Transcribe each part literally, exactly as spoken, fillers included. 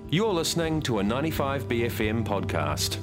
You're listening to a ninety-five B F M podcast.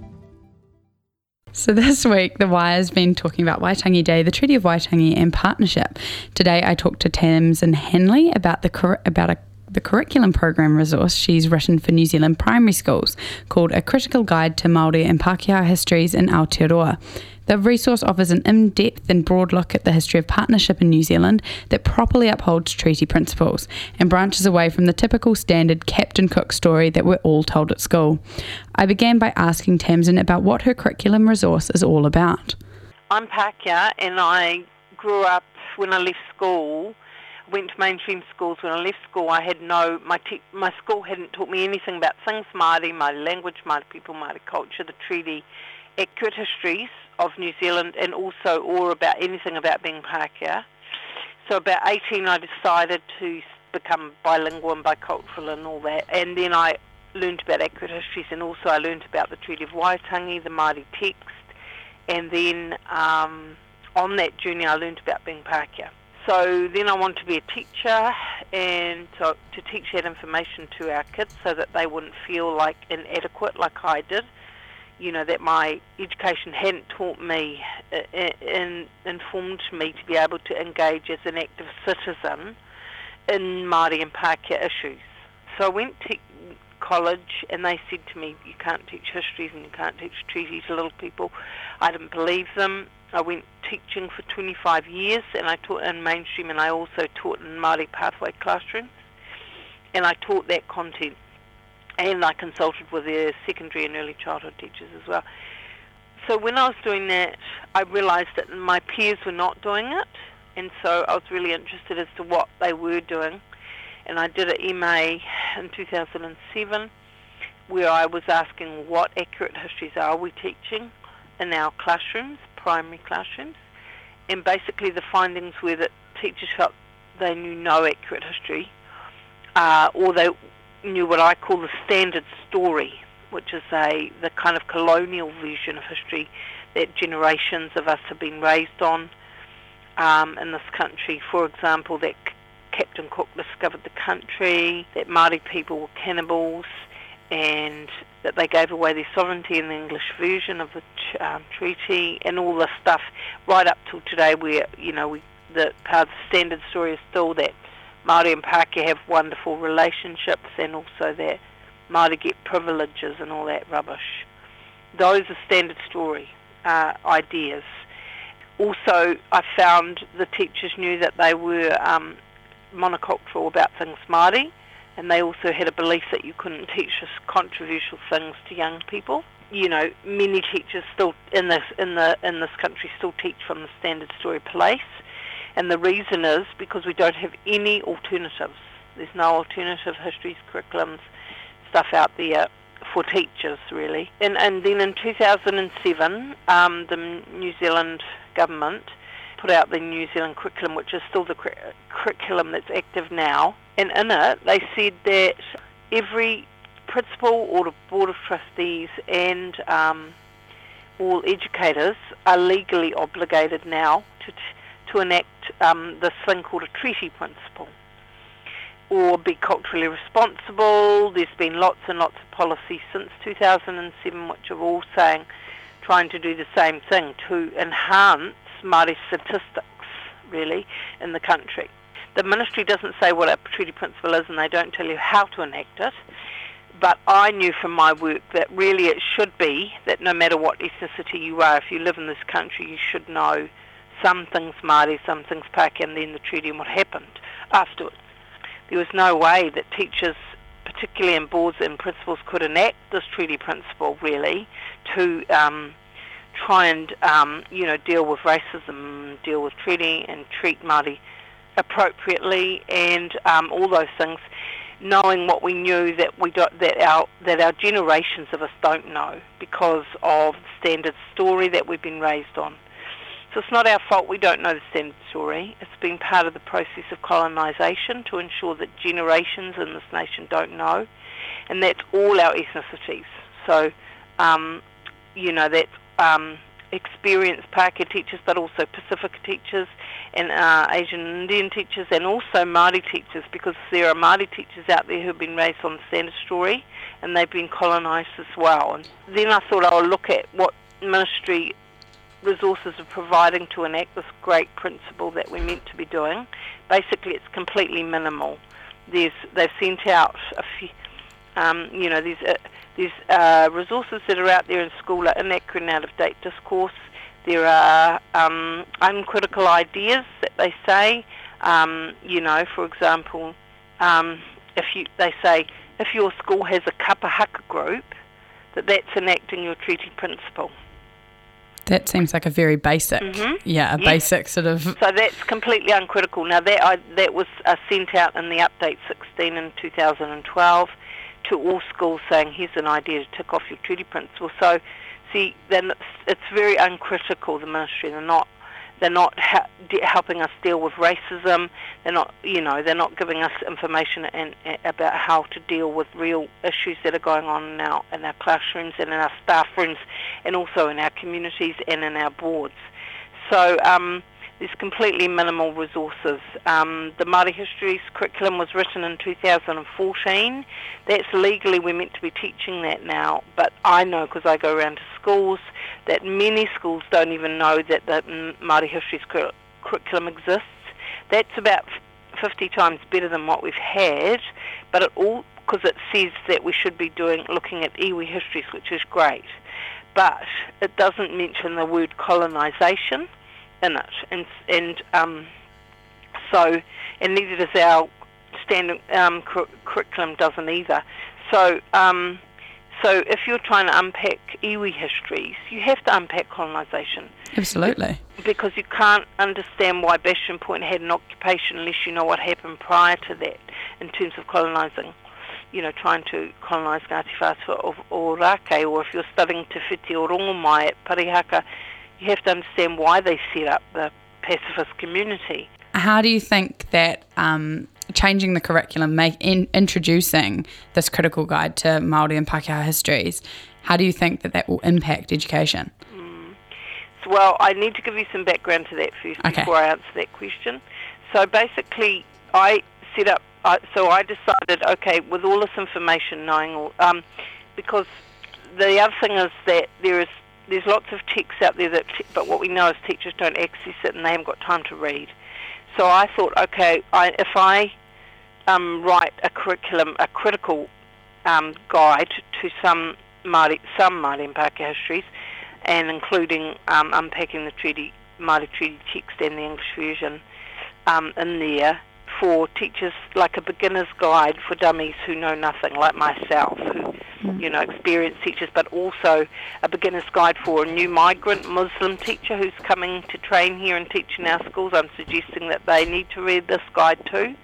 So this week, The Wire's been talking about Waitangi Day, the Treaty of Waitangi and partnership. Today, I talked to Tamsin Hanley about the cur- about a, the curriculum program resource she's written for New Zealand primary schools called A Critical Guide to Māori and Pākehā Histories in Aotearoa. The resource offers an in-depth and broad look at the history of partnership in New Zealand that properly upholds treaty principles and branches away from the typical standard Captain Cook story that we're all told at school. I began by asking Tamsin about what her curriculum resource is all about. I'm Pākehā, and I grew up when I left school, went to mainstream schools. When I left school, I had no, my te- my school hadn't taught me anything about things Māori, Māori language, Māori people, Māori culture, the treaty, accurate histories of New Zealand, and also or about anything about being Pākehā. So about eighteen, I decided to become bilingual and bicultural and all that, and then I learned about accurate histories, and also I learned about the Treaty of Waitangi, the Māori text, and then um, on that journey I learned about being Pākehā. So then I wanted to be a teacher and to, to teach that information to our kids so that they wouldn't feel like inadequate like I did. You know, that my education hadn't taught me, uh, in, informed me to be able to engage as an active citizen in Māori and Pākehā issues. So I went to college and they said to me, you can't teach histories and you can't teach treaties to little people. I didn't believe them. I went teaching for twenty-five years and I taught in mainstream, and I also taught in Māori pathway classrooms, and I taught that content. And I consulted with their secondary and early childhood teachers as well. So when I was doing that, I realised that my peers were not doing it, and so I was really interested as to what they were doing. And I did an M A in two thousand seven where I was asking what accurate histories are we teaching in our classrooms, primary classrooms. And basically the findings were that teachers felt they knew no accurate history, uh, or they knew what I call the standard story, which is a the kind of colonial version of history that generations of us have been raised on um, in this country. For example, that C- Captain Cook discovered the country, that Māori people were cannibals, and that they gave away their sovereignty in the English version of the ch- um, treaty, and all this stuff right up till today, where you know we, the part of the standard story is still that Māori and Pākehā have wonderful relationships, and also that Māori get privileges and all that rubbish. Those are standard story uh, ideas. Also, I found the teachers knew that they were um, monocultural about things Māori, and they also had a belief that you couldn't teach this controversial things to young people. You know, many teachers still in this in the in this country still teach from the standard story place. And the reason is because we don't have any alternatives. There's no alternative histories, curriculums, stuff out there for teachers, really. And, and then in two thousand seven, um, the New Zealand government put out the New Zealand curriculum, which is still the cur- curriculum that's active now. And in it, they said that every principal or the Board of Trustees and um, all educators are legally obligated now to t- to enact um, this thing called a treaty principle, or be culturally responsible. There's been lots and lots of policies since two thousand seven which are all saying, trying to do the same thing to enhance Māori statistics, really, in the country. The ministry doesn't say what a treaty principle is, and they don't tell you how to enact it, but I knew from my work that really it should be that no matter what ethnicity you are, if you live in this country, you should know some things Māori, some things Pākehā, and then the treaty and what happened afterwards. There was no way that teachers, particularly in boards and principals, could enact this treaty principle, really, to um, try and, um, you know, deal with racism, deal with treaty, and treat Māori appropriately, and um, all those things, knowing what we knew that we don't, that our that our generations of us don't know because of the standard story that we've been raised on. So it's not our fault we don't know the standard story. It's been part of the process of colonisation to ensure that generations in this nation don't know, and that's all our ethnicities. So, um, you know, that's um, experienced Pākehā teachers, but also Pacifica teachers and uh, Asian and Indian teachers, and also Māori teachers, because there are Māori teachers out there who have been raised on the Sanders story, and they've been colonised as well. And then I thought I would look at what ministry resources are providing to enact this great principle that we're meant to be doing. Basically, it's completely minimal. There's, they've sent out a few, um, you know, there's, uh, there's uh, resources that are out there in school are inaccurate and out-of-date discourse. There are um, uncritical ideas that they say. Um, you know, for example, um, if you, they say, if your school has a kapa haka group, that that's enacting your treaty principle. That seems like a very basic, mm-hmm. yeah, a yes. basic sort of... So that's completely uncritical. Now, that I, that was uh, sent out in the Update sixteen in two thousand twelve to all schools saying, here's an idea to tick off your treaty principle. So, see, then it's, it's very uncritical, the ministry. They're not, they're not ha- de- helping us deal with racism. They're not, you know, they're not giving us information and, and about how to deal with real issues that are going on in our, in our classrooms and in our staff rooms, and also in our communities and in our boards. So um, there's completely minimal resources. Um, the Māori Histories curriculum was written in two thousand fourteen. That's legally, we're meant to be teaching that now, but I know, because I go around to schools, that many schools don't even know that the Māori Histories cur- curriculum exists. That's about fifty times better than what we've had, but it all, because it says that we should be doing, looking at iwi histories, which is great, but it doesn't mention the word colonisation in it, and and um, so, and neither does our standard um, cur- curriculum doesn't either. So, um, so if you're trying to unpack iwi histories, you have to unpack colonisation. Absolutely. Because you can't understand why Bastion Point had an occupation unless you know what happened prior to that in terms of colonising. You know, trying to colonise Ngāti Whātua or, or Rākei, or if you're studying Te Whiti or Rongomai at Parihaka, you have to understand why they set up the pacifist community. How do you think that um, changing the curriculum, make, in, introducing this critical guide to Māori and Pākehā histories, how do you think that that will impact education? Mm. So, well, I need to give you some background to that first okay. before I answer that question. So basically, I set up, I, so I decided, okay, with all this information, knowing all, um, because the other thing is that there is there's lots of texts out there, that, but what we know is teachers don't access it and they haven't got time to read. So I thought, okay, I, if I um, write a curriculum, a critical um, guide to some Māori, some Māori and Pākehā histories, and including um, unpacking the treaty, Māori treaty text and the English version um, in there for teachers, like a beginner's guide for dummies who know nothing, like myself, who, mm. you know, experienced teachers, but also a beginner's guide for a new migrant Muslim teacher who's coming to train here and teach in our schools. I'm suggesting that they need to read this guide too.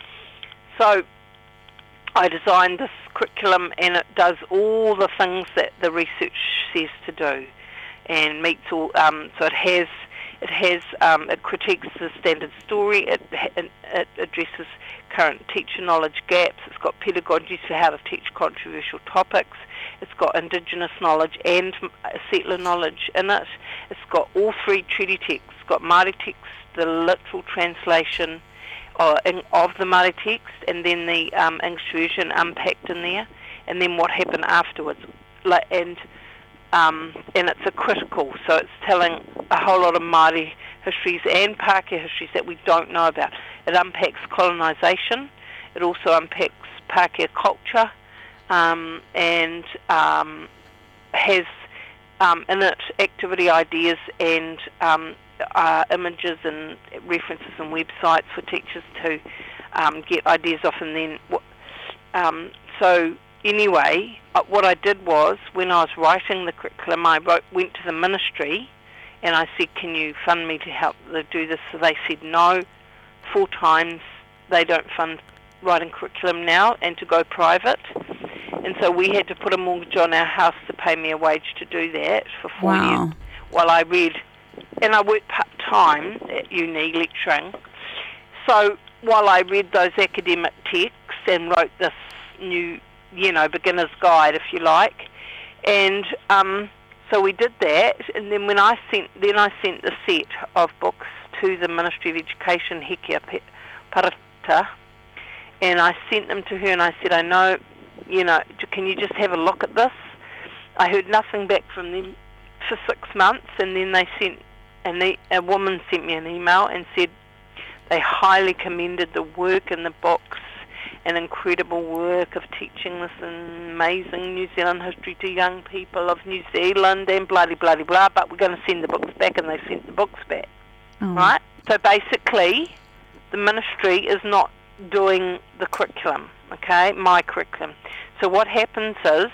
So I designed this curriculum, and it does all the things that the research says to do, and meets all. Um, so it has, it has, um, it critiques the standard story. It, it, it addresses current teacher knowledge gaps. It's got pedagogies for how to teach controversial topics. It's got Indigenous knowledge and settler knowledge in it. It's got all three treaty texts. It's got Māori text, the literal translation uh, in, of the Māori text, and then the um, English version unpacked in there, and then what happened afterwards. Like, and um, and it's a critical, so it's telling a whole lot of Māori histories and Pākehā histories that we don't know about. It unpacks colonisation. It also unpacks Pākehā culture, um, and um, has um, in it activity ideas and um, uh, images and references and websites for teachers to um, get ideas off. And then, um, so anyway, uh, what I did was, when I was writing the curriculum, I wrote, went to the ministry and I said, can you fund me to help do this? So they said no. Four times they don't fund writing curriculum now, and to go private. And so we had to put a mortgage on our house to pay me a wage to do that for four wow. years while I read. And I worked part-time at uni lecturing. So while I read those academic texts and wrote this new, you know, beginner's guide, if you like, and um, so we did that, and then when I sent, then I sent the set of books to the Ministry of Education, Hekia Parata, and I sent them to her, and I said, I know, you know, can you just have a look at this? I heard nothing back from them for six months, and then they sent, and they, a woman sent me an email and said they highly commended the work in the books, an incredible work of teaching this amazing New Zealand history to young people of New Zealand and blah, blah, blah, blah, but we're going to send the books back, and they sent the books back, oh. right? So basically, the ministry is not doing the curriculum, okay, my curriculum. So what happens is,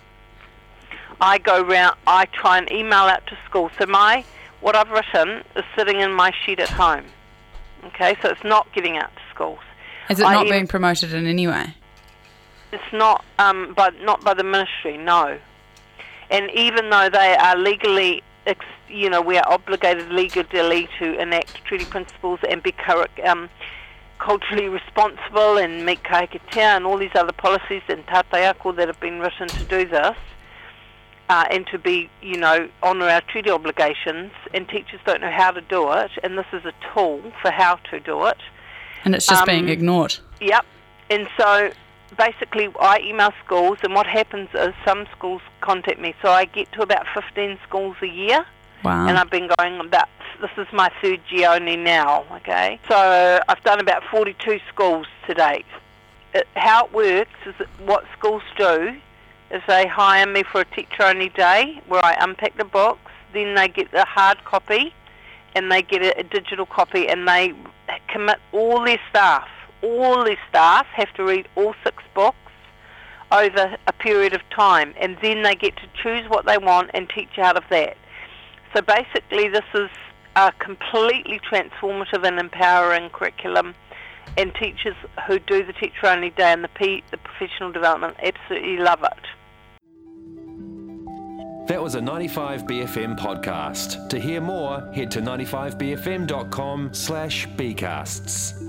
I go round, I try and email out to schools. So my, what I've written is sitting in my shed at home, okay, so it's not getting out to schools. Is it not I, being promoted in any way? It's not, um, by, not by the ministry, no. And even though they are legally, you know, we are obligated legally to enact treaty principles and be um, culturally responsible and meet kaikatea and all these other policies and tātai that have been written to do this, uh, and to be, you know, honour our treaty obligations, and teachers don't know how to do it, and this is a tool for how to do it. And it's just um, being ignored. Yep. And so basically I email schools, and what happens is some schools contact me. So I get to about fifteen schools a year. Wow. And I've been going about, this is my third year only now, okay? So I've done about forty-two schools to date. It, how it works is that what schools do is they hire me for a teacher-only day where I unpack the books, then they get the hard copy, and they get a, a digital copy, and they commit all their staff, all their staff have to read all six books over a period of time, and then they get to choose what they want and teach out of that. So basically this is a completely transformative and empowering curriculum, and teachers who do the teacher-only day and the, P, the professional development absolutely love it. That was a ninety-five B F M podcast. To hear more, head to ninety-five B F M dot com slash B casts.